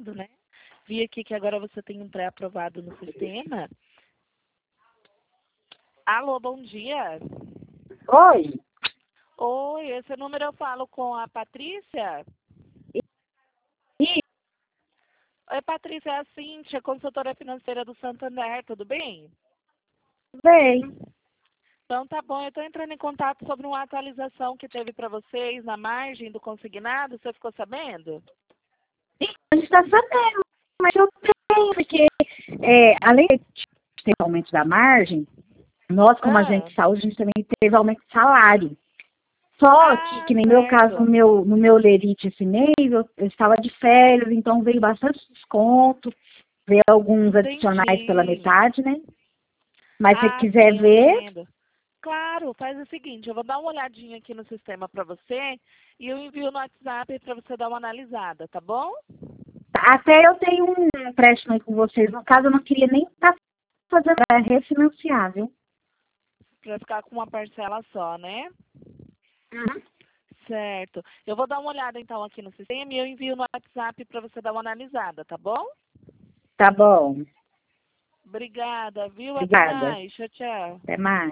aprovado, né? Vi aqui que agora você tem um pré-aprovado no sistema. Alô, bom dia. Oi. Oi, esse número eu falo com a Patrícia? E Oi, Patrícia, é a Cíntia, consultora financeira do Santander, tudo bem? bem, Então tá bom, eu estou entrando em contato sobre uma atualização que teve para vocês na margem do consignado, você ficou sabendo? a gente está sabendo, mas eu tenho, porque além de ter aumento da margem, nós, como agente de saúde, a gente também teve aumento de salário. Só que no meu caso, Certo. no meu lerite esse mês, eu estava de férias, então veio bastante desconto, veio alguns adicionais pela Entendi. metade, né? Mas se você quiser Sim, eu ver, entendo. Claro, faz o seguinte, eu vou dar uma olhadinha aqui no sistema para você e eu envio no WhatsApp para você dar uma analisada, tá bom? até eu tenho um empréstimo aí com vocês. No caso, eu não queria nem estar fazendo refinanciar, viu? Para ficar com uma parcela só, né? Uhum. Certo. Eu vou dar uma olhada então aqui no sistema e eu envio no WhatsApp para você dar uma analisada, tá bom? Tá bom. Obrigada, viu? Até Obrigada. mais. Tchau, tchau. Até mais.